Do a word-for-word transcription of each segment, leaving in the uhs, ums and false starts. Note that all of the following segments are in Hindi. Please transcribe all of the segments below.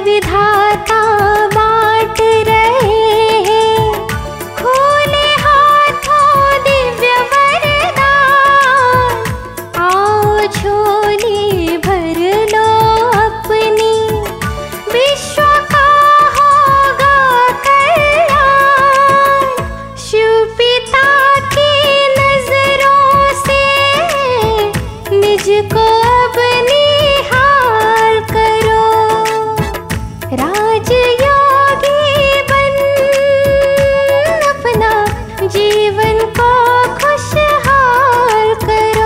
विधाता बांट रहे हैं खुले हाथों दिव्य वरदान। आओ झोली भर लो अपनी, विश्व का होगा कल्याण। शिव पिता की नजरों से निज को अब निहाल करो। राजयोगी बन अपना जीवन को खुशहाल करो।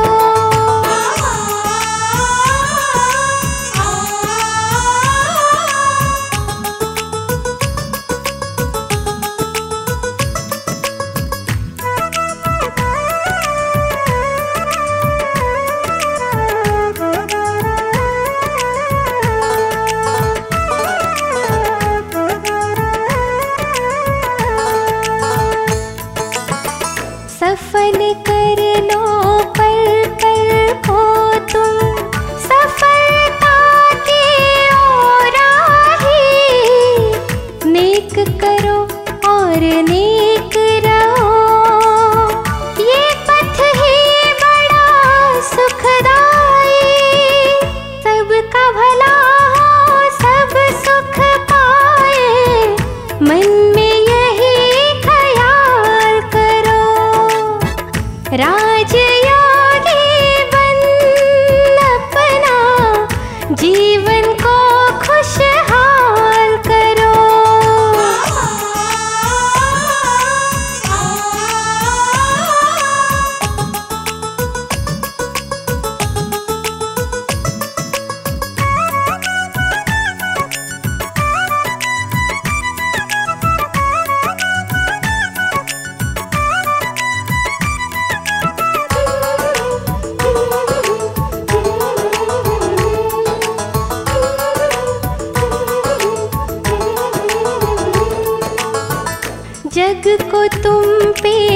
सफल कर लो पल पल को तुम, सफलता की ओर ही। नेक करो और नेक रहो, ये पथ ही बड़ा सुखदाई। सबका भला हो, सब सुख पाए, मन में यही ख्याल करो। राजयोगी बन अपना जीवन को खुशहाल करो। जग को तुम पे